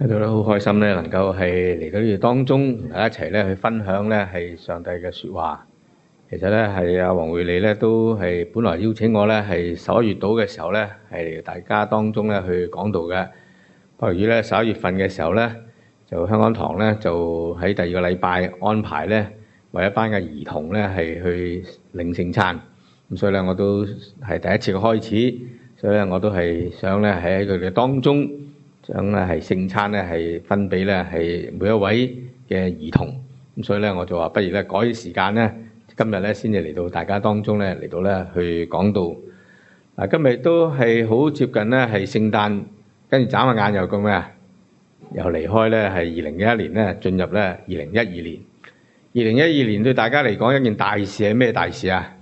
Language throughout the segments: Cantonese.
喺度咧，好開心咧，能夠係嚟到呢度當中，同大家一齊咧去分享咧係上帝嘅説話。其實咧係阿黃慧莉咧都係本來邀請我咧係11月到嘅時候咧係大家當中咧去講道嘅。不過咧11月份嘅時候咧，就香港堂咧就喺第二個禮拜安排咧為一班嘅兒童咧係去領聖餐。咁所以咧我都係第一次嘅開始，所以咧我都係想咧喺佢哋當中。想咧係聖餐咧係分俾咧係每一位嘅兒童，咁所以咧我就話不如咧改啲時間咧，今日咧先至嚟到大家當中咧嚟到咧去講道。嗱，今日都係好接近咧係聖誕，跟住眨下眼又咁咩啊？又離開咧係2011年咧，進入咧2012年。2012年對大家嚟講一件大事係咩大事啊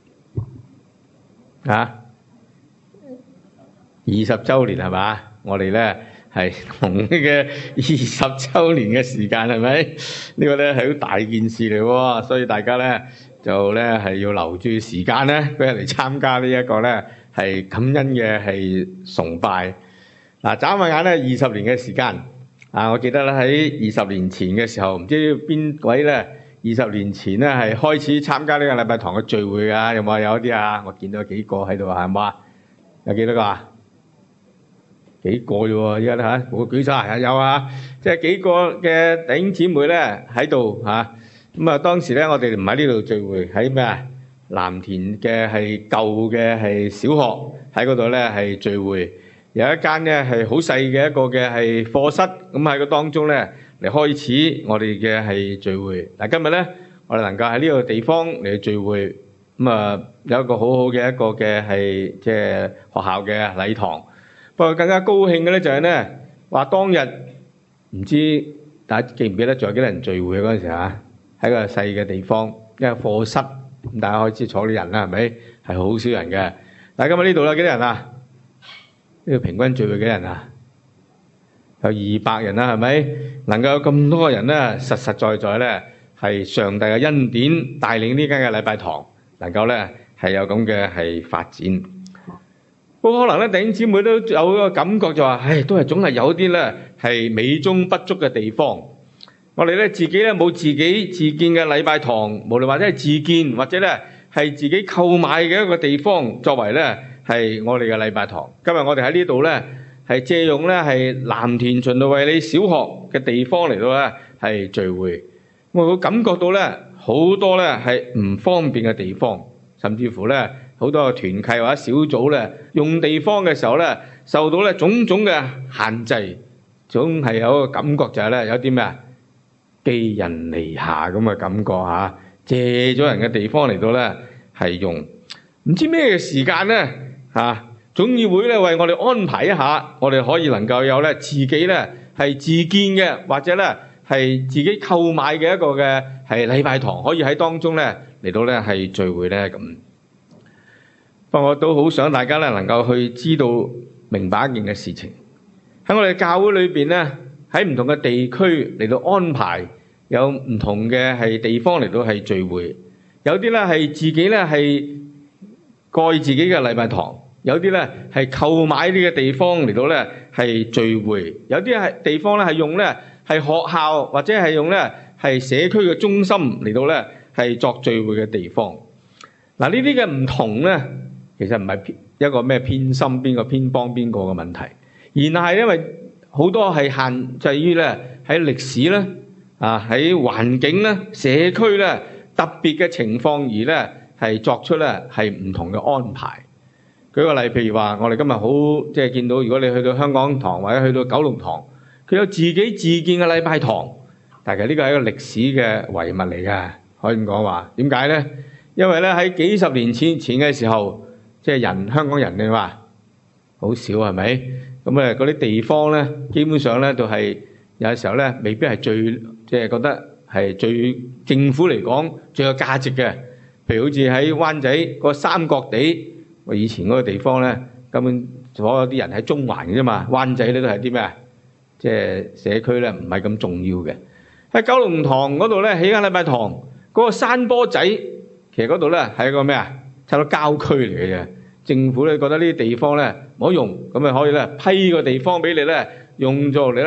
？20週年係嘛？我哋咧係同呢個20週年嘅時間係咪？呢個咧係好大件事嚟喎，所以大家咧就咧係要留住時間咧，俾人嚟參加呢一個咧係感恩嘅係崇拜。嗱，眨下眼咧20年嘅時間啊！我記得咧喺20年前嘅時候，唔知邊位咧20年前咧係開始參加呢個禮拜堂嘅聚會啊？有冇有啲啊？我見到幾個喺度係嘛？有幾多個啊？幾個啫喎，而家嚇，我舉手係有啊，即係幾個嘅弟兄姊妹咧喺度嚇。咁啊，當時咧我哋唔喺呢度聚會，喺咩啊？藍田嘅係舊嘅係小學喺嗰度咧係聚會，有一間咧係好細嘅一個嘅係課室，咁喺個當中咧嚟開始我哋嘅係聚會。嗱，今日咧我哋能夠喺呢個地方嚟聚會，咁啊有一個好好嘅一個嘅係即係學校嘅禮堂。不過更加高興嘅咧就係咧話當日唔知大家記唔記得仲有幾多人聚會嗰陣時啊？喺個細嘅地方，一個課室，咁大家開始坐啲人啦，係咪？係好少人嘅。但係今日呢度有幾多人啊？呢度平均聚會幾多人啊？有200人啦，係咪？能夠有咁多個人咧，實實在在咧係上帝嘅恩典帶領呢間嘅禮拜堂，能夠咧係有咁嘅係發展。不過可能咧，弟兄姊妹都有一個感覺就話，都係總係有啲咧係美中不足嘅地方。我哋咧自己咧冇自己自建嘅禮拜堂，無論或者係自建或者咧係自己購買嘅一個地方，作為咧係我哋嘅禮拜堂。今日我哋喺呢度咧係借用咧係藍田循道衛理小學嘅地方嚟到咧係聚會。我會感覺到咧好多咧係唔方便嘅地方，甚至乎咧。好多嘅團契或者小組咧，用地方嘅時候咧，受到咧種種嘅限制，總係有一個感覺就係咧，有啲咩啊寄人籬下咁嘅感覺嚇，借咗人嘅地方嚟到咧係用，唔知咩嘅時間咧嚇，總議會咧為我哋安排一下，我哋可以能夠有咧自己咧係自建嘅，或者咧係自己購買嘅一個嘅係禮拜堂，可以喺當中咧嚟到咧係聚會咧咁。不過我都好想大家咧能夠去知道明白一件嘅事情，喺我哋教會裏邊咧，喺唔同嘅地區嚟到安排有唔同嘅係地方嚟到係聚會，有啲咧係自己咧係蓋自己嘅禮拜堂，有啲咧係購買呢個地方嚟到咧係聚會，有啲係地方咧係用咧係學校或者係用咧係社區嘅中心嚟到咧係作聚會嘅地方。嗱，呢啲嘅唔同咧。其實唔係一個咩偏心邊個偏幫邊個嘅問題，而係因為好多係限制於咧喺歷史咧喺環境咧社區咧特別嘅情況而咧係作出咧係唔同嘅安排。舉個例，譬如話我哋今日好即係見到，如果你去到香港堂或者去到九龍堂，佢有自己自建嘅禮拜堂，但係呢個係一個歷史嘅遺物嚟嘅，可以咁講話。點解咧？因為咧喺幾十年前嘅時候。即係香港人你話好少係咪？咁嗰啲地方咧，基本上咧都係有時候咧，未必係最即係覺得係最政府嚟講最有價值嘅。譬如好似喺灣仔個三角地，我以前嗰個地方咧，根本所有啲人喺中環嘅啫嘛。灣仔咧都係啲咩啊？即係社區咧唔係咁重要嘅。喺九龍塘嗰度咧起間禮拜堂，嗰個山坡仔，其實嗰度咧係一個咩啊？差唔多郊區嚟嘅啫，政府咧覺得呢啲地方咧唔好用，咁咪可以咧批個地方俾你咧用咗嚟咧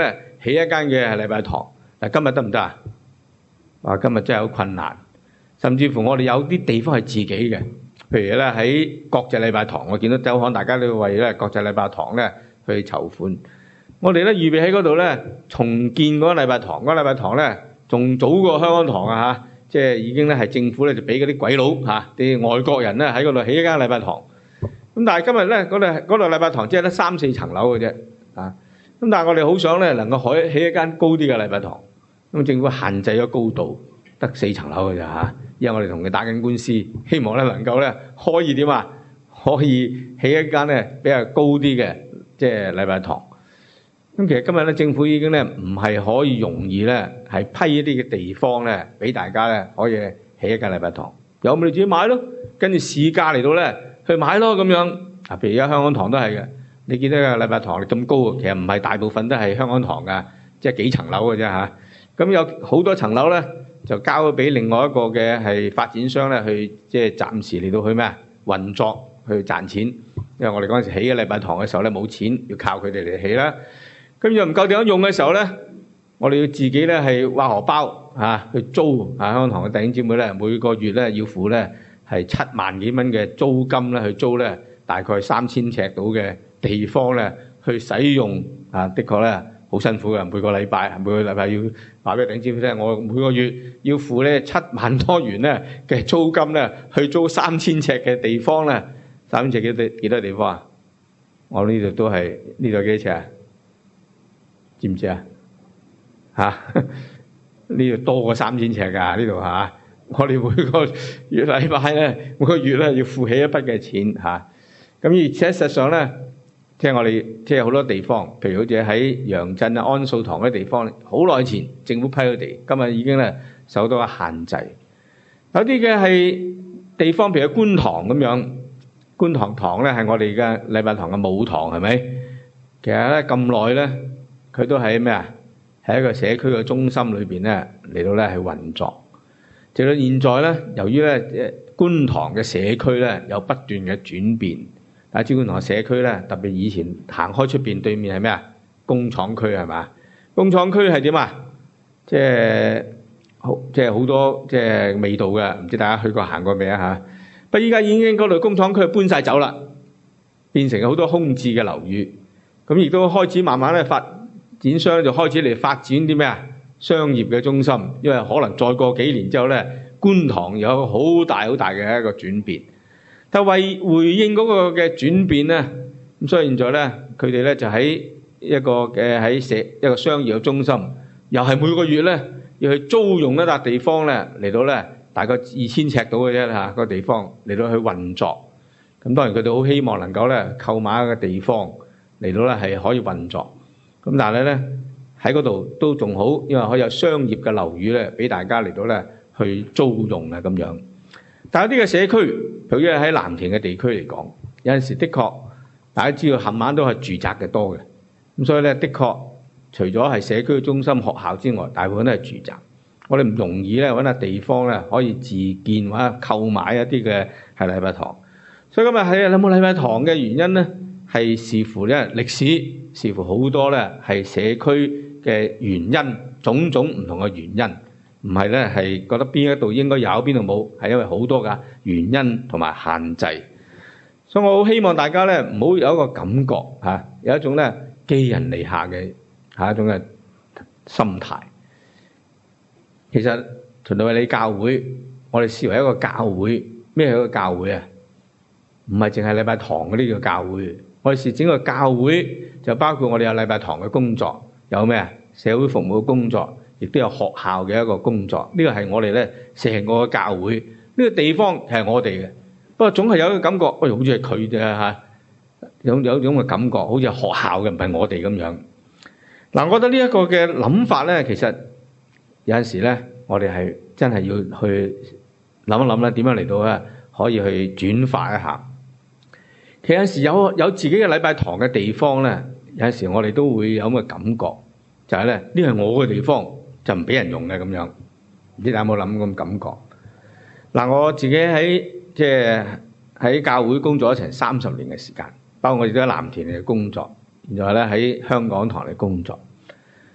起一間嘅禮拜堂。嗱，今日得唔得啊？今日真係好困難，甚至乎我哋有啲地方係自己嘅，譬如咧喺國際禮拜堂，我見到周刊大家都要為咧國際禮拜堂咧去籌款。我哋咧預備喺嗰度咧重建嗰個禮拜堂，嗰個禮拜堂咧仲早過香港堂啊嚇，即係已經咧係政府咧就俾嗰啲鬼佬嚇啲外國人咧喺嗰度起一間禮拜堂。咁但係今日咧嗰度禮拜堂只係得3-4層樓嘅啫啊！咁但係我哋好想咧能夠起一間高啲嘅禮拜堂。咁政府限制咗高度，得4層樓嘅咋嚇，因為我哋同佢打緊官司，希望咧能夠咧可以點啊？可以起一間咧比較高啲嘅即係禮拜堂。咁其實今日咧政府已經咧唔係可以容易咧係批一啲嘅地方咧俾大家咧可以起一間禮拜堂，有咪你自己買咯，跟住市價嚟到咧去買咯咁樣。啊，譬如而家香港堂都係嘅，你見到個禮拜堂咁高，其實唔係大部分都係香港堂㗎，即係幾層樓嘅啫嚇。咁有好多層樓咧，就交咗俾另外一個嘅係發展商咧，去即係暫時嚟到去咩啊運作去賺錢。因為我哋嗰陣時起嘅禮拜堂嘅時候咧冇錢，要靠佢哋嚟起啦。咁又唔夠點樣用嘅時候咧，我哋要自己咧係挖荷包去租香港堂嘅弟兄姊妹咧，每個月咧要付咧係7萬幾蚊嘅租金咧去租咧大概3000尺到嘅地方咧去使用啊，的確咧。好辛苦嘅，每個禮拜要話俾弟兄姊妹聽，我每個月要付咧7萬多元咧嘅租金咧，去租3000尺嘅地方咧，3000尺幾多地方啊？我呢度都係呢度幾多尺啊？知唔知啊？呢度多過3000尺㗎，呢度嚇。我哋每個禮拜咧，每個月咧要付起一筆嘅錢嚇。咁而且實際上咧。即係我哋，即係好多地方，譬如好似喺楊震啊、安素堂嗰啲地方，好耐前政府批咗地，今日已經咧受到限制。有啲嘅係地方，譬如觀塘咁樣，觀塘堂咧係我哋嘅禮拜堂嘅母堂，係咪？其實咧咁耐咧，佢都喺咩啊？喺一個社區嘅中心裏邊咧嚟到咧係運作。直到現在咧，由於咧觀塘嘅社區咧有不斷嘅轉變。大家知觀塘嘅社區咧，特別以前行開出邊對面係咩啊？工廠區係嘛？工廠區係點啊？即係好多即係味道嘅，唔知大家去過行過未啊嚇？不過依家已經嗰類工廠區搬晒走啦，變成好多空置嘅樓宇。咁亦都開始慢慢咧發展商就開始嚟發展啲咩啊？商業嘅中心，因為可能再過幾年之後咧，觀塘有好大嘅一個轉變。但為回應嗰個嘅轉變咧，咁所以現在咧，佢哋咧就喺一個商業嘅中心，又係每個月咧要去租用一笪地方咧嚟到咧大概2000尺到嘅啫嚇，個地方嚟到去運作。咁當然佢哋好希望能夠咧購買一個地方嚟到咧係可以運作。咁但係咧喺嗰度都仲好，因為可以有商業嘅樓宇咧俾大家嚟到咧去租用啊咁樣。但係有啲嘅社區，譬如喺藍田嘅地區嚟講，有陣時的確大家知道冚晚都係住宅嘅多嘅，咁所以咧的確除咗係社區嘅中心、學校之外，大部分都係住宅。我哋唔容易咧揾下地方咧可以自建或者購買一啲嘅係禮拜堂。所以今日係有冇禮拜堂嘅原因咧，係視乎咧歷史，視乎好多咧係社區嘅原因，種種唔同嘅原因。唔係咧，係覺得邊一度應該有，邊度冇，係因為好多嘅原因同埋限制。所以我好希望大家咧唔好有一個感覺嚇，有一種咧寄人籬下嘅一種嘅心態。其實循道衛理教會，我哋視為一個教會，咩係一個教會啊？唔係淨係禮拜堂嗰啲叫教會。我哋視整個教會就包括我哋有禮拜堂嘅工作，有咩啊？社會服務嘅工作。亦都有學校嘅一個工作，呢個係我哋咧成個教會呢個地方係我哋嘅。不過總係有一個感覺，好似係佢哋嚇，有種嘅感覺，好似係學校嘅，唔係我哋咁樣。嗱，我覺得呢一個嘅諗法咧，其實有陣時咧，我哋係真係要去諗一諗咧，點樣嚟到咧可以去轉化一下。其實有時有自己嘅禮拜堂嘅地方咧，有陣時我哋都會有咁嘅感覺，就係咧呢係我嘅地方。就唔俾人用嘅咁樣，唔知大家有冇諗咁感覺？嗱，我自己喺教會工作咗成30年嘅時間，包括我亦都喺藍田嚟工作，然後咧喺香港堂嚟工作。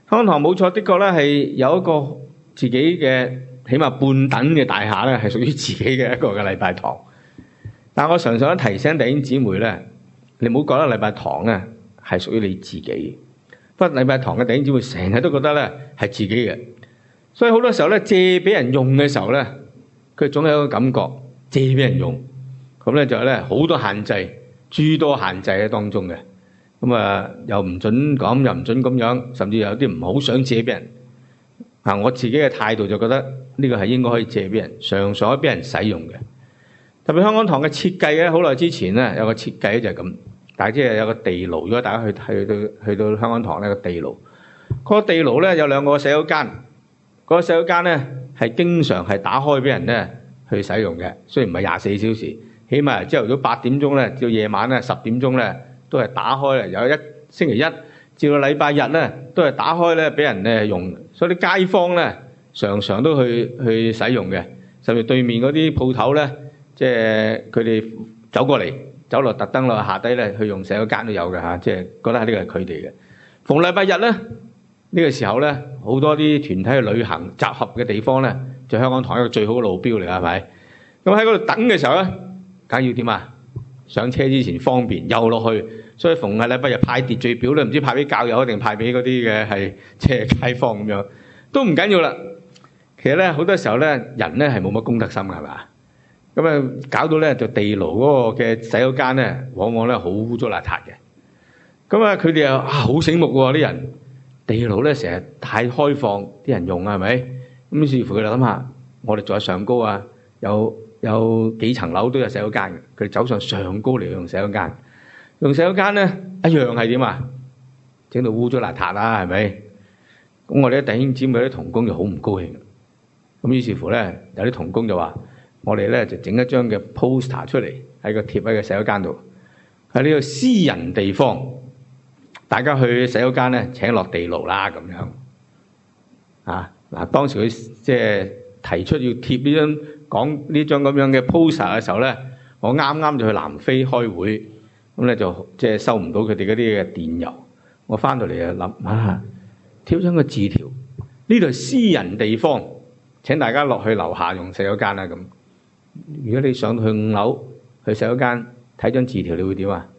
香港堂冇錯，的確咧係有一個自己嘅起碼半等嘅大廈咧，係屬於自己嘅一個嘅禮拜堂。但我常常都提醒弟兄姊妹咧，你唔好覺得禮拜堂咧係屬於你自己。不過禮拜堂嘅弟兄姊妹成日都覺得咧係自己嘅，所以好多時候咧借俾人用嘅時候咧，佢總有一個感覺借俾人用，咁咧就係咧好多限制，諸多限制喺當中嘅。咁啊，又唔準咁，又唔準咁樣，甚至有啲唔好想借俾人。我自己嘅態度就覺得呢個係應該可以借俾人，常常可以俾人使用嘅。特別香港堂嘅設計咧，好耐之前咧有個設計就係咁，但係即係有個地牢。如果大家去到香港堂呢個地牢，嗰個地牢咧有兩個洗手間，嗰個洗手間咧係經常係打開俾人咧去使用嘅。雖然唔係24小時，起碼朝頭早8點鐘咧，至夜晚咧10點鐘咧都係打開咧。有星期一至到禮拜日咧都係打開咧俾人咧用，所以啲街坊咧常常都去使用嘅。甚至對面嗰啲鋪頭咧，即係佢哋走落特登落下低咧去用洗手間都有嘅嚇，即係覺得呢個係佢哋嘅。逢禮拜日咧呢個時候咧，好多啲團體去旅行集合嘅地方咧，就香港堂一個最好嘅路標嚟，係咪？咁喺嗰度等嘅時候咧，梗要點啊？上車之前方便又落去，所以逢係禮拜日派秩序表咧，唔知派俾教友定派俾嗰啲嘅係即係街坊咁樣，都唔緊要啦。其實咧好多時候咧，人咧係冇乜公德心嘅，係嘛？咁啊搞到咧就地牢嗰個嘅洗手間咧，往往咧好污糟邋遢嘅。咁啊佢哋又好醒目喎，啲人地牢咧成日太開放，啲人用啊，係咪？咁於是乎佢哋諗下，我哋仲喺上高啊，有幾層樓都有洗手間嘅，佢哋走上上高嚟用洗手間。用洗手間咧一樣係點啊？整到污糟邋遢啦，係咪？咁我哋啲弟兄姊妹啲同工就好唔高興。咁於是乎咧，有啲同工就話：我哋咧就整一張嘅 poster 出嚟，喺個貼喺個洗手間度，喺呢個私人地方，大家去洗手間咧請落地牢啦咁樣。嗱，當時佢即係提出要貼講呢張咁樣嘅 poster 嘅時候咧，我啱啱就去南非開會，咁咧就即係收唔到佢哋嗰啲嘅電郵。我翻到嚟就諗貼張個字條，呢度係私人地方，請大家落去樓下用洗手間啦咁。如果你上到去5樓去洗手間睇張字條，你會點啊？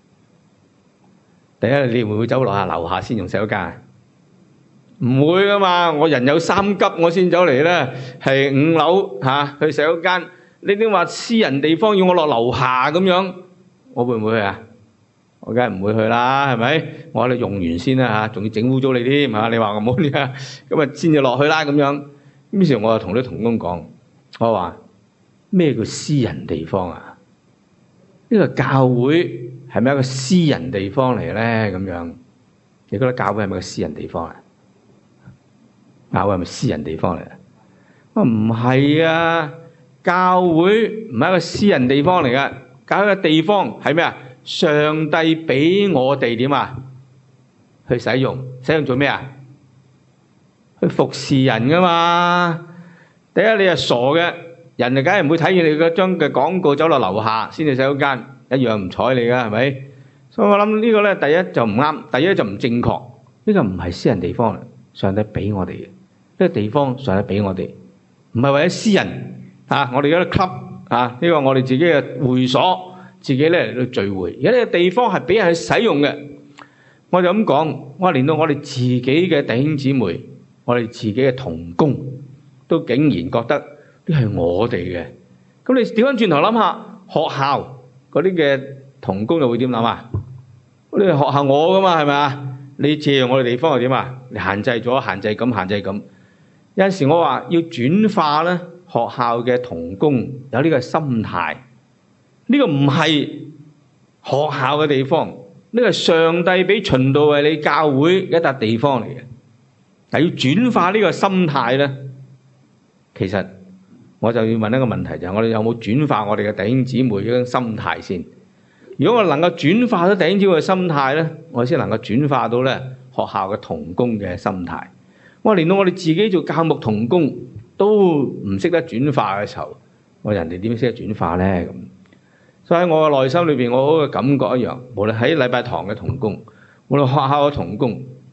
第一，你會唔會走落下樓下先用洗手間？唔會噶嘛，我人有3急，我先走嚟咧，係5樓去洗手間。你點話私人地方要我落樓下咁樣，我會唔會去啊？我梗係唔會去啦，係咪？我喺度用完先啦仲要整污糟你添嚇。你話我冇啲啊，咁啊先至落去啦咁樣。於是我就同啲同工講，我話咩叫私人地方啊？呢個教會係咪一個私人地方嚟咧？咁樣你覺得教會係咪個私人地方啊？教會係咪私人地方嚟啊？我唔係啊，教會唔係一個私人地方嚟噶。教會嘅地方係咩啊？上帝俾我哋點啊？去使用做咩啊？去服侍人噶嘛。第一你係傻嘅，人就梗係唔會睇見你嗰張嘅廣告走落樓下先至洗手間，一樣唔睬你噶，係咪？所以我諗呢個咧，第一就唔啱，第一就唔正確。呢個唔係私人地方嚟，上帝俾我哋嘅。呢個地方上帝俾我哋，唔係為咗私人我哋嗰個 club 呢個我哋自己嘅會所，自己咧嚟到聚會。而家呢個地方係俾人去使用嘅。我就咁講，我連到我哋自己嘅弟兄姊妹，我哋自己嘅同工，都竟然覺得呢係我哋嘅。咁你調翻轉頭諗下，學校嗰啲嘅同工又會點諗啊？呢係學校我噶嘛，係咪啊？你借用我哋地方又點啊？你限制咗，限制咁，限制咁。有陣時我話要轉化咧，學校嘅同工有呢個心態。呢個唔係學校嘅地方，呢個係上帝俾循道衛理教會一笪地方嚟嘅。但要轉化呢個心態咧，其實我就要問一個問題，就係我哋有冇轉化我哋嘅弟兄姊妹嗰種心態先？如果我能夠轉化到弟兄姊妹嘅心態咧，我先能夠轉化到咧學校嘅同工嘅心態。我連到我哋自己做教牧同工都唔識得轉化嘅時候，我人哋點識得轉化咧？咁所以喺我嘅內心裏邊，我嗰個感覺一樣。無論喺禮拜堂嘅同工，無論學校嘅同工，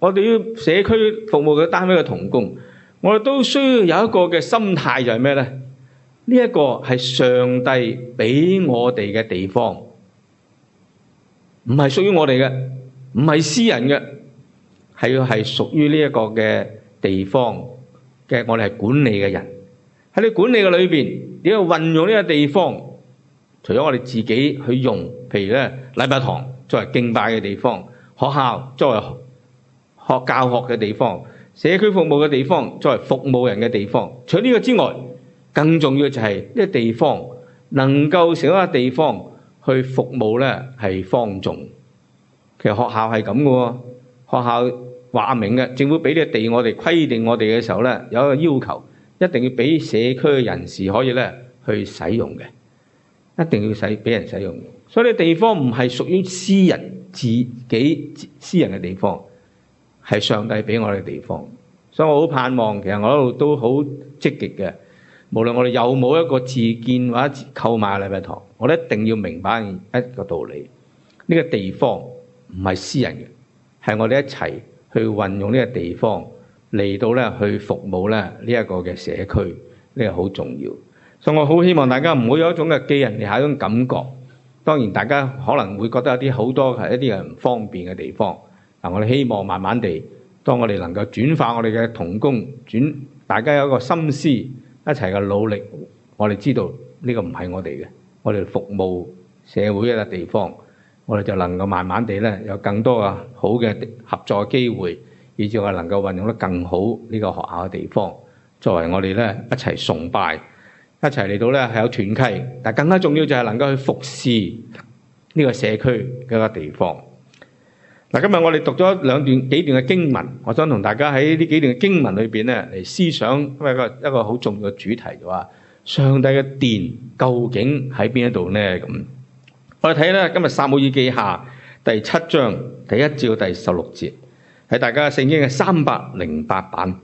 我哋要社區服務嘅單位嘅同工，我哋都需要有一個嘅心態，就係咩咧？呢一個係上帝俾我哋嘅地方，唔係屬於我哋嘅，唔係私人嘅，係屬於呢一個嘅地方嘅，我哋係管理嘅人。喺你管理嘅裏邊，點樣運用呢個地方？除咗我哋自己去用，譬如咧禮拜堂作為敬拜嘅地方，學校作為教學嘅地方，社區服務嘅地方作為服務人嘅地方。除咗呢個之外，更重要就係呢個地方能夠成為一個地方去服務咧，係方眾。其實學校係咁嘅喎，學校話明嘅，政府俾啲地我哋規定我哋嘅時候咧，有一個要求，一定要俾社區嘅人士可以咧去使用嘅。一定要俾人使用，所以呢地方唔係屬於私人自己私人嘅地方，係上帝俾我哋嘅地方。所以我好盼望，其實我一路都好積極嘅。無論我哋有冇一個自建或者購買禮拜堂，我哋一定要明白一個道理：呢個地方唔係私人嘅，係我哋一齊去運用呢個地方嚟到咧去服務咧呢一個嘅社區，呢個好重要。所以我好希望大家唔會有一種嘅寄人籬下一種感覺。當然大家可能會覺得有啲好多係一啲唔方便嘅地方。嗱，我哋希望慢慢地，當我哋能夠轉化我哋嘅同工，大家有一個心思一齊嘅努力，我哋知道呢個唔係我哋嘅，我哋服務社會嘅地方，我哋就能夠慢慢地咧有更多嘅好嘅合作機會，以至我哋能夠運用得更好呢個學校嘅地方，作為我哋咧一齊崇拜。一齊嚟到咧係有團契，但更加重要就係能夠去服侍呢個社區嘅一個地方。嗱，今日我哋讀咗幾段嘅經文，我想同大家喺呢幾段嘅經文裏邊咧嚟思想一個好重要嘅主題，就話上帝嘅殿究竟喺邊一度咧？咁我哋睇咧今日撒母耳記下第7章第1至到第16節，係大家聖經嘅308版。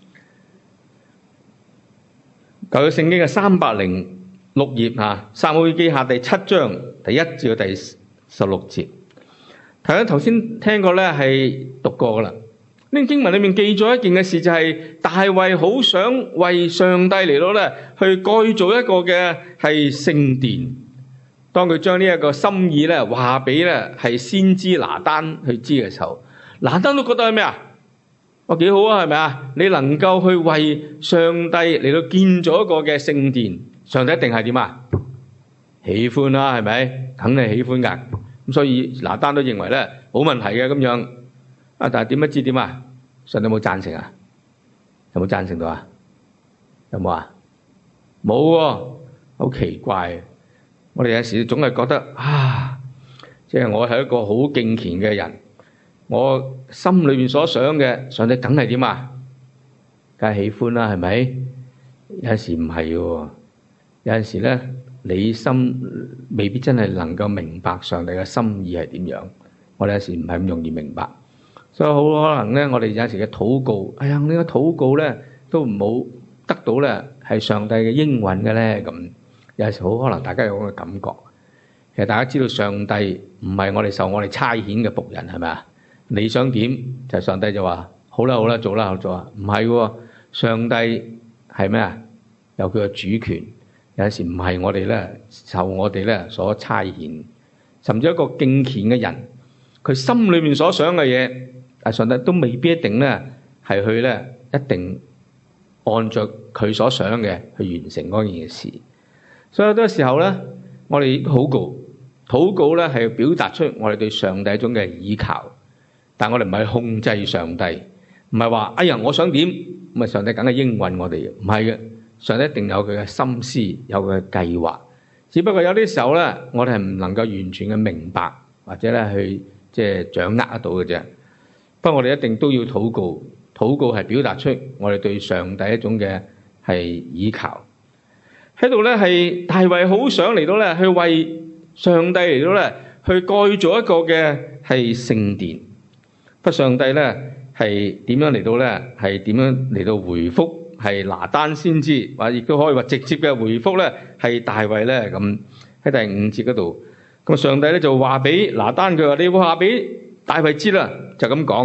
舊約聖經嘅306頁嚇，撒母耳記下第7章第1至到第16節。大家頭先聽過咧，係讀過噶啦。呢經文裏面記咗一件嘅事，就係大衛好想為上帝嚟到咧去蓋造一個嘅係聖殿。當佢將呢一個心意咧話俾咧係先知拿單去知嘅時候，拿單都覺得係咩啊？幾好啊，係咪啊？你能夠去為上帝嚟到建造一個嘅聖殿，上帝一定係點啊？喜歡啦，係咪？肯定喜歡噶。咁所以拿單都認為咧冇問題嘅咁樣。但係點不知點啊？上帝有冇贊成啊？有冇贊成到啊？有冇啊？冇喎，好奇怪。我哋有時總係覺得即係我係一個好敬虔嘅人。我心裏面所想嘅，上帝梗係點啊？梗係喜歡啦，係咪？有陣時唔係嘅，有陣時咧，你心未必真係能夠明白上帝嘅心意係點樣。我哋有時唔係咁容易明白，所以好可能咧，我哋有陣時嘅禱告，呢個禱告咧都唔好得到咧係上帝嘅應允嘅咧。咁有陣時好可能大家有咁嘅感覺。其實大家知道上帝唔係我哋受我哋差遣嘅僕人，係咪啊？你想點就上帝就話好啦好啦，做啦做啊，唔係喎，上帝係咩啊？有佢嘅主權，有陣時唔係我哋咧受我哋咧所差遣，甚至一個敬虔嘅人，佢心裏面所想嘅嘢，但上帝都未必一定咧係去咧一定按照佢所想嘅去完成嗰件事。所以好多時候咧，我哋禱告咧係表達出我哋對上帝一種嘅倚靠。但我哋唔係控制上帝，唔係話我想點，咁上帝梗係應允我哋嘅，唔係嘅。上帝一定有佢嘅心思，有佢嘅計劃。只不過有啲時候咧，我哋係唔能夠完全嘅明白，或者咧去即係掌握得到嘅啫。不過我哋一定都要禱告，禱告係表達出我哋對上帝一種嘅係倚靠。喺度咧係大衛好想嚟到咧去為上帝嚟到咧去蓋造一個嘅係聖殿。不上帝咧係點樣嚟到咧？係點樣嚟到回覆？係拿單先知，或者亦都可以話直接嘅回覆咧，係大衛咧咁喺第5節嗰度。咁上帝咧就話俾拿單，佢話你會話俾大衛知啦，就咁講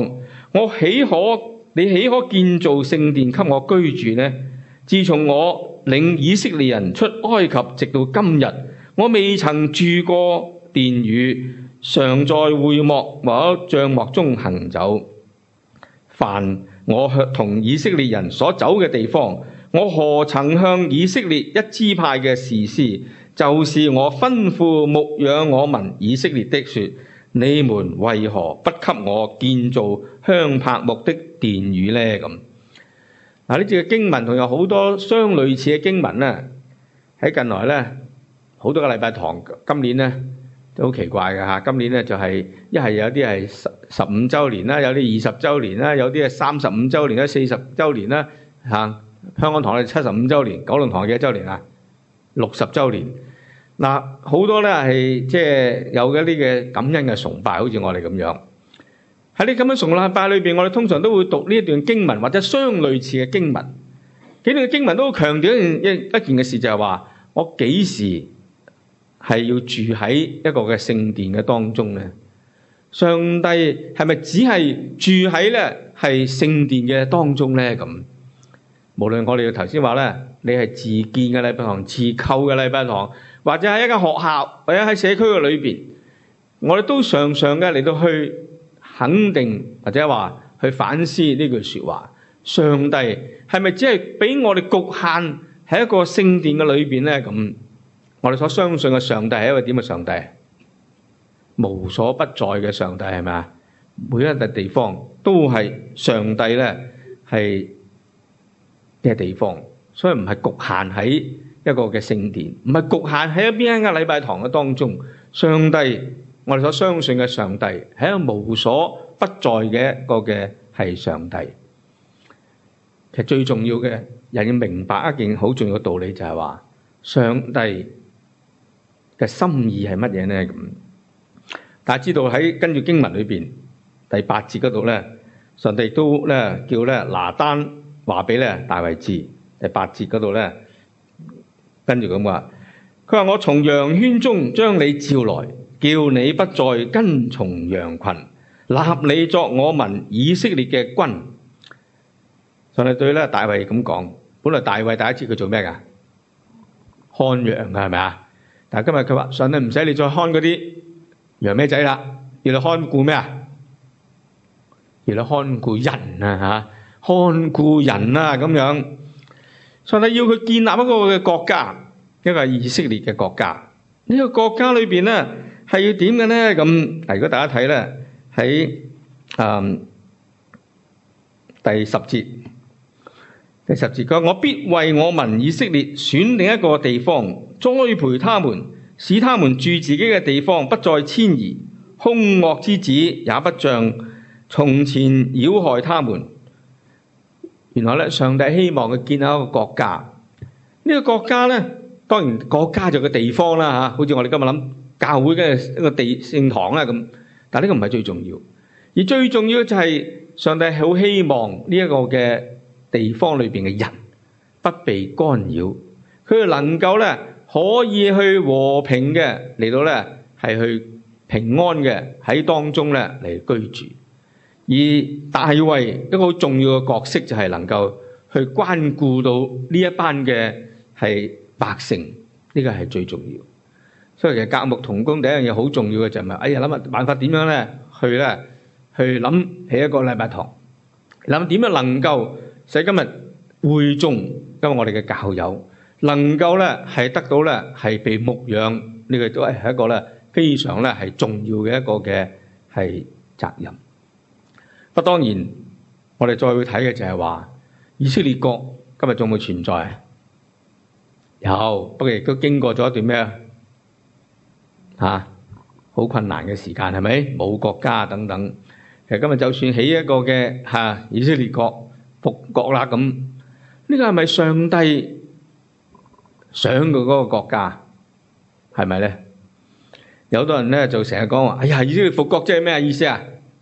你豈可建造聖殿給我居住呢？自從我領以色列人出埃及直到今日，我未曾住過殿宇，常在會幕或帳幕中行走。凡我同以色列人所走嘅地方，我何曾向以色列一支派嘅士師，就是我吩咐牧養我民以色列的說：你們為何不給我建造香柏木的殿宇呢？咁嗱，呢節嘅經文同有好多相類似嘅經文咧，喺近來咧好多個禮拜堂，今年咧都好奇怪嘅嚇。今年咧就係一係有啲係15週年啦，有啲20週年啦，有啲係35週年啦、40週年啦嚇。香港堂係75週年，九龍堂幾多週年啊？60週年。嗱，好多咧係即係有一啲嘅感恩嘅崇拜，好似我哋咁樣。喺呢咁樣崇拜裏邊，我哋通常都會讀呢一段經文或者相類似嘅經文。幾段嘅經文都強調一件嘅事，就係話我幾時係要住喺一個嘅聖殿嘅當中咧？上帝係咪只係住喺咧係聖殿嘅當中咧？咁無論我哋頭先話咧，你係自建嘅禮拜堂、自構嘅禮拜堂，或者喺一間學校或者喺社區嘅裏邊，我哋都常常嘅嚟到去肯定或者話去反思呢句說話：上帝係咪只係俾我哋局限喺一個聖殿嘅裏邊咧？咁我哋所相信嘅上帝係一個點嘅上帝？無所不在嘅上帝係咪啊？每一笪地方都係上帝咧係嘅地方，所以唔係局限喺一個嘅聖殿，唔係局限喺邊一間禮拜堂嘅當中。上帝，我哋所相信嘅上帝係一個無所不在嘅一個嘅係上帝。其實最重要嘅人要明白一件好重要嘅道理，就係話上帝嘅心意係乜嘢呢？咁大家知道喺跟住經文裏邊第8節嗰度咧，上帝都咧叫咧拿單話俾咧大衛知。第8節嗰度咧跟住咁話，佢話：我從羊圈中將你召來，叫你不再跟從羊群，立你作我民以色列嘅君。上帝對咧大衛咁講，本來大衛第一次佢做咩噶？看羊噶係咪啊？但係今日佢話：上帝唔使你再看嗰啲羊咩仔啦，要你看顧咩啊？要你看顧人啊吓，看顧人啊咁樣。上帝要佢建立一個嘅國家，一個係以色列嘅國家。呢個國家裏邊咧係要點嘅咧？咁嗱，如果大家睇咧喺第10節，佢話：我必為我民以色列選定一個地方，栽培他們，使他們住自己嘅地方，不再遷移。兇惡之子也不像從前擾害他們。原來咧，上帝希望佢建立一個國家。呢個國家咧，當然國家就個地方啦嚇，好似我哋今日諗教會嘅一個聖堂啦咁。但係呢個唔係最重要，而最重要就係上帝好希望呢一個嘅地方裏邊嘅人不被干擾，佢能夠咧可以去和平嘅嚟到咧係去平安嘅喺當中咧嚟居住。而大衛一個好重要嘅角色就係能夠去關顧到呢一班嘅係百姓，呢個係最重要。所以其實革牧同工第一樣嘢好重要嘅就係諗下辦法點樣咧去諗起一個禮拜堂，諗點樣能夠使今日會眾，今日我哋嘅教友能夠咧係得到咧係被牧養，呢個都係一個咧非常咧係重要嘅一個嘅係責任。不當然，我哋再去睇嘅就係話，以色列國今日仲會存在？有，不過亦都經過咗一段咩好困難嘅時間，係咪？冇國家等等。其實今日就算起一個嘅以色列國復國啦，咁呢個係咪上帝想嘅嗰個國家？係咪咧？有好多人咧就成日講話：哎呀，以色列復國即係咩意思啊？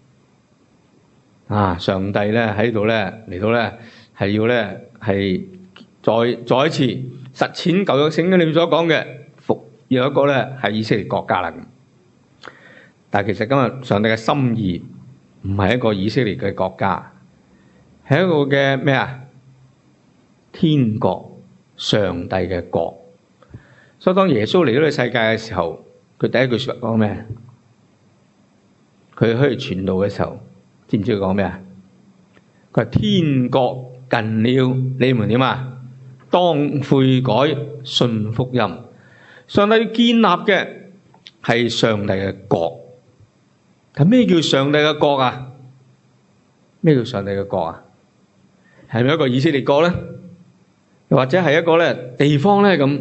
上帝咧喺度咧嚟到咧係要咧係再一次實踐舊約聖經裏面所講嘅要一個咧係以色列國家啦。但係其實今日上帝嘅心意唔係一個以色列嘅國家，係一個嘅咩啊？天國，上帝嘅國。所以當耶穌嚟到呢個世界嘅時候，佢第一句說話講咩？佢去傳道嘅時候，知唔知佢講咩啊？佢話天國近了，你們點啊？當悔改，信福音。上帝建立嘅係上帝嘅國。咁咩叫上帝嘅國啊？咩叫上帝嘅國啊？係咪一個以色列國咧？又或者係一個咧地方咧咁？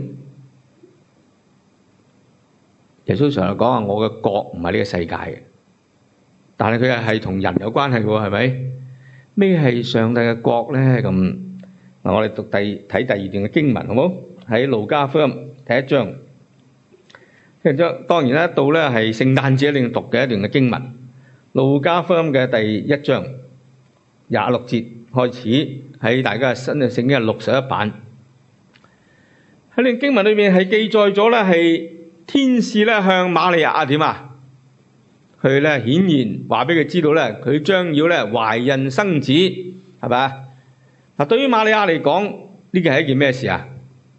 耶穌常常講話，我嘅國唔係呢個世界嘅，但係佢係同人有關係嘅喎，係咪？咩係上帝嘅國咧？咁嗱，我哋睇第二段嘅經文，好冇？喺路加福音第一章。當然啦，到咧係聖誕節一定要讀嘅一段嘅經文，路加福音嘅第一章26節開始，喺大家嘅新嘅聖經61版。喺呢段經文裏面係記載咗咧係天使咧向瑪利亞點啊？佢咧顯現話俾佢知道咧，佢將要咧懷孕生子，係咪？嗱，對於瑪利亞嚟講，呢個係一件咩事啊？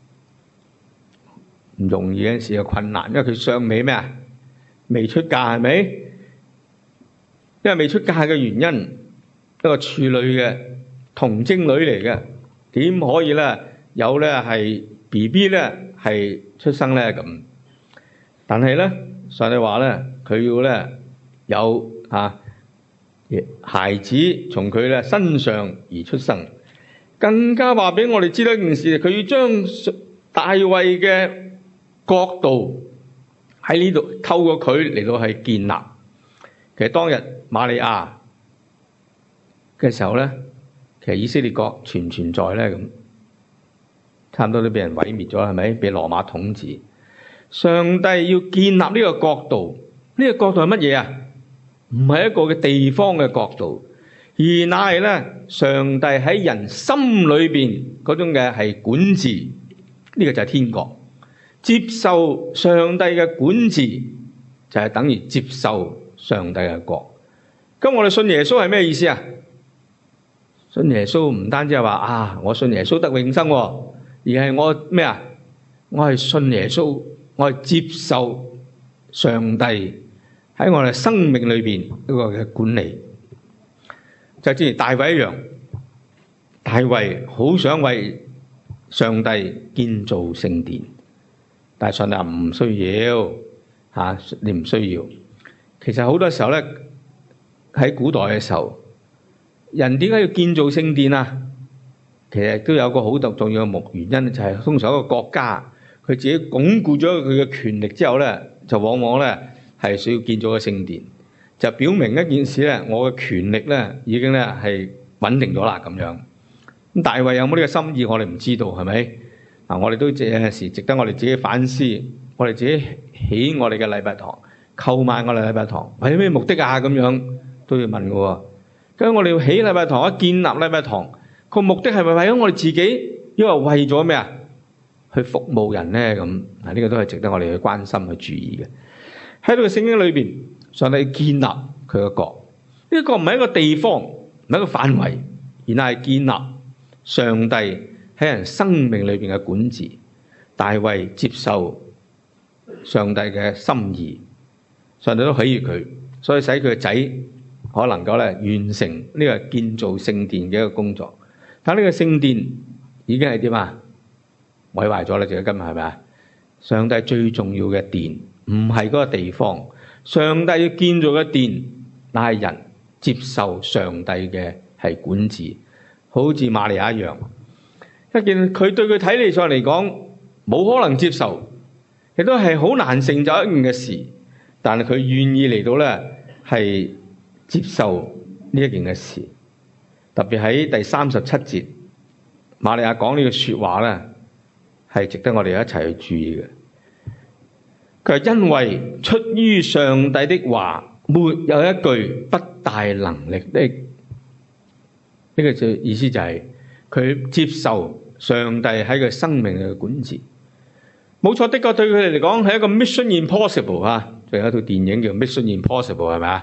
唔容易嘅事，有困難，因為佢尚未咩啊？未出嫁，係咪？因為未出嫁嘅原因，一個處女嘅童貞女嚟嘅，點可以咧有咧係 BB 咧係出生咧咁？但係咧，上帝話咧，佢要咧有孩子從佢咧身上而出生，更加話俾我哋知道一件事，佢要將大衛嘅國度喺呢度透過佢嚟到係建立。其實當日瑪利亞嘅時候咧，其實以色列國存唔存在咧咁？差唔多都俾人毀滅咗，係咪？俾羅馬統治。上帝要建立呢個國度，呢個國度係乜嘢啊？唔係一個嘅地方嘅國度，而乃係咧上帝喺人心裏邊嗰種嘅係管治，呢個就係天國。接受上帝嘅管治就係等於接受上帝嘅國。咁我哋信耶穌係咩意思啊？信耶穌唔單止係話我信耶穌得永生，而係我咩啊？我係信耶穌，我係接受上帝喺我哋生命裏邊一個嘅管理。就正如大衛一樣，大衛好想為上帝建造聖殿。但係上帝唔需要你唔需要。其實好多時候咧，喺古代嘅時候，人點解要建造聖殿啊？其實都有個好重要嘅原因，就係通常一個國家佢自己鞏固咗佢嘅權力之後咧，就往往咧係需要建造個聖殿，就表明一件事咧，我嘅權力咧已經咧係穩定咗啦咁樣。咁大衛有冇呢個心意，我哋唔知道，係咪？我哋都有時值得我哋自己反思，我哋自己起我哋嘅禮拜堂，購買我哋禮拜堂，為咩目的啊？咁樣都要問嘅喎。咁我哋要起禮拜堂，建立禮拜堂，個目的係咪為咗我哋自己，因為為咗咩啊？去服務人咧咁。呢個都係值得我哋去關心、去注意嘅。喺呢個聖經裏邊，上帝建立佢嘅國，呢個唔係一個地方，唔係一個範圍，而係建立上帝喺人生命裏邊嘅管治。大衛接受上帝嘅心意，上帝都喜悅佢，所以使佢嘅仔可能夠咧完成呢個建造聖殿嘅一個工作。但呢個聖殿已經係點啊？毀壞咗啦！直到今日係咪啊？上帝最重要嘅殿唔係嗰個地方，上帝要建造嘅殿，乃係人接受上帝嘅係管治，好似瑪利亞一樣。一件佢對佢睇嚟上嚟講冇可能接受，亦都係好難成就一件嘅事，但係佢願意嚟到咧係接受呢一件嘅事。特別喺第37節，瑪利亞講呢個說話咧，係值得我哋一齊去注意嘅。佢係因為出於上帝的話，沒有一句不帶能力的。呢個就意思就係佢接受上帝喺佢生命嘅管治。冇錯，的確對佢哋嚟講係一個 Mission Impossible 啊！仲有一套電影叫 Mission Impossible 係咪啊？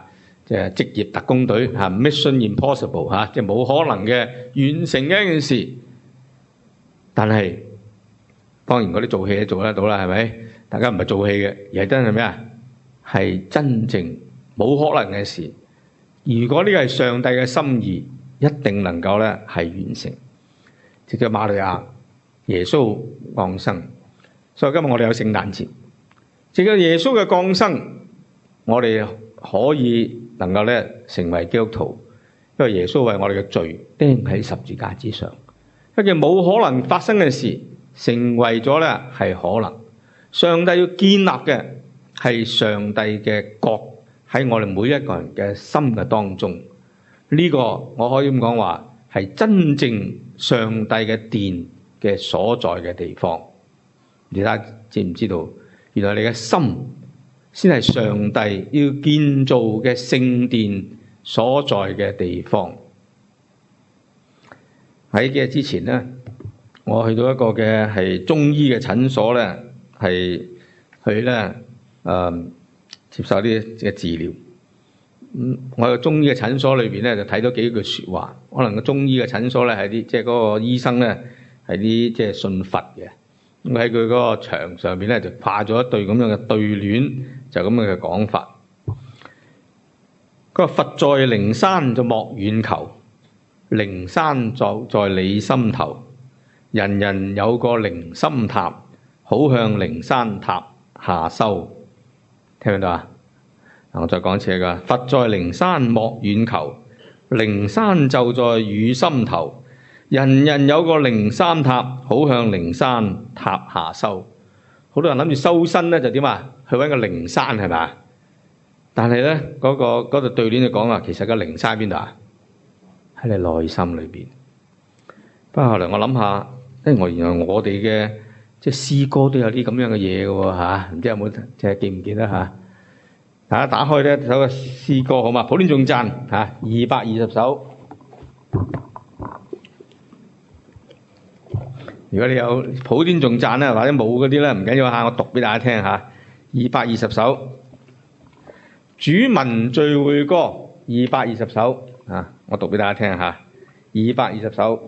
即係職業特工隊嚇 Mission Impossible 嚇，即係冇可能嘅完成嘅一件事。但係當然嗰啲做戲都做得到啦，係咪？大家唔係做戲嘅，而係真係咩啊？係真正冇可能嘅事。如果呢個係上帝嘅心意，一定能夠咧係完成。即叫瑪利亞耶穌降生，所以今日我哋有聖誕節。即叫耶穌嘅降生，我哋可以能夠咧成為基督徒，因為耶穌為我哋嘅罪釘喺十字架之上，一件冇可能發生嘅事，成為咗咧係可能。上帝要建立嘅係上帝嘅國喺我哋每一個人嘅心嘅當中，呢個我可以咁講話係真正上帝嘅殿嘅所在嘅地方。你睇下知唔知道？原來你嘅心先係上帝要建造嘅聖殿所在嘅地方。喺幾日之前咧，我去到一個嘅係中醫嘅診所咧，係去咧接受啲嘅治療。我喺中醫嘅診所裏邊咧，就睇到幾句説話。可能個中醫嘅診所咧係啲即係嗰個醫生咧係啲即係信佛嘅。咁喺佢嗰個牆上邊咧就掛咗一對咁樣嘅對聯，就咁樣嘅講法。佢話佛在靈山就莫遠求，靈山在你心頭。人人有個靈心塔，好向靈山塔下修。聽唔聽到啊？我再講一次㗎。佛在靈山莫遠求，靈山就在汝心頭。人人有個靈山塔，好向靈山塔下修。好多人諗住修身咧，就點啊？去揾個靈山係咪？但係咧嗰度對聯就講啦，其實個靈山喺邊度啊？喺你內心裏邊。不過後來我諗下，原來我哋嘅即係詩歌都有啲咁樣嘅嘢嘅喎嚇，唔知有冇即係記唔記得嚇？大家打開咧首個詩歌好嘛？普天頌讚嚇220首。如果你有普天頌讚咧，或者冇嗰啲咧，唔緊要嚇，我讀俾大家聽嚇。220首，主民聚會歌220首啊，我讀俾大家聽嚇。220首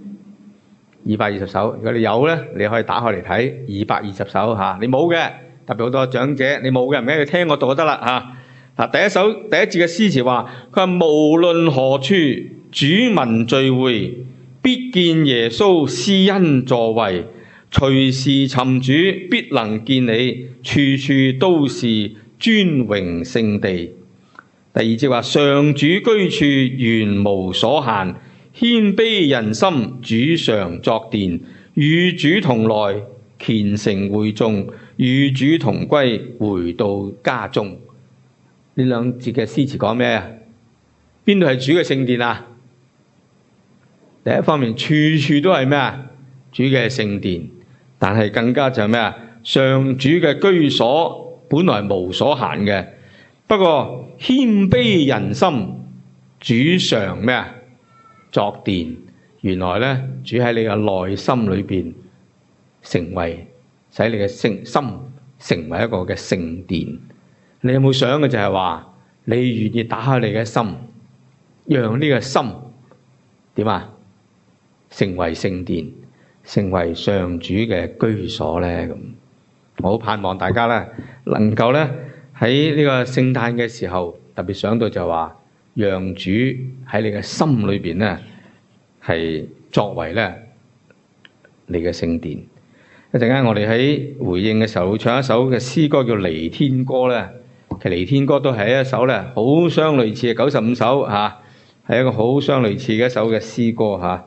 ，220首。如果你有咧，你可以打開嚟睇220首嚇。你冇嘅，特別好多長者，你冇嘅唔緊要，聽我讀就得啦嚇。嗱，第一節嘅詩詞話，佢話無論何處，主民聚會，必見耶穌施恩座位，隨時尋主，必能見你，處處都是尊榮聖地。第二節話，上主居處原無所限，謙卑人心，主常作殿，與主同來，虔誠會眾，與主同歸，回到家中。呢兩節嘅詩詞講咩啊？邊度係主嘅聖殿啊？第一方面，處處都係咩啊？主嘅聖殿，但係更加就係咩啊？上主嘅居所本來無所限嘅，不過謙卑人心，主常咩啊？作殿。原來咧，主喺你嘅內心裏邊，使你嘅心成為一個嘅聖殿。你有冇想嘅就係話，你願意打開你嘅心，讓呢個心點啊？成為聖殿，成為上主嘅居所咧。咁我好盼望大家咧能夠咧喺呢個聖誕嘅時候，特別想到就話，讓主喺你嘅心裏邊咧係作為咧你嘅聖殿。一陣間我哋喺回應嘅時候會唱一首嘅詩歌叫《彌天歌》咧。其實《彌天歌》都係一首咧好相類似嘅95首嚇，係一個好相類似嘅一首嘅詩歌嚇。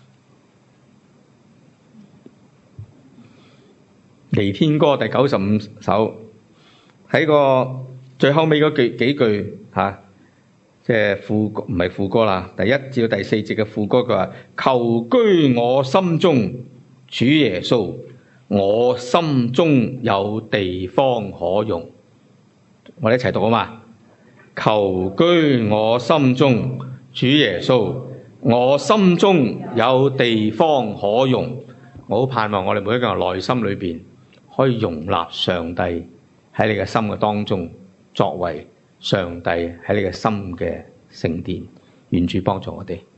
彌天歌第95首，喺個最後尾嗰幾句嚇，即係副歌唔係副歌啦，第1至到第4節嘅副歌，佢話：求居我心中，主耶穌，我心中有地方可用。我哋一齊讀啊嘛！求居我心中，主耶穌，我心中有地方可用。我好盼望我哋每一個人內心裏邊可以容納上帝喺你嘅心嘅當中，作為上帝喺你嘅心嘅聖殿，願主幫助我哋。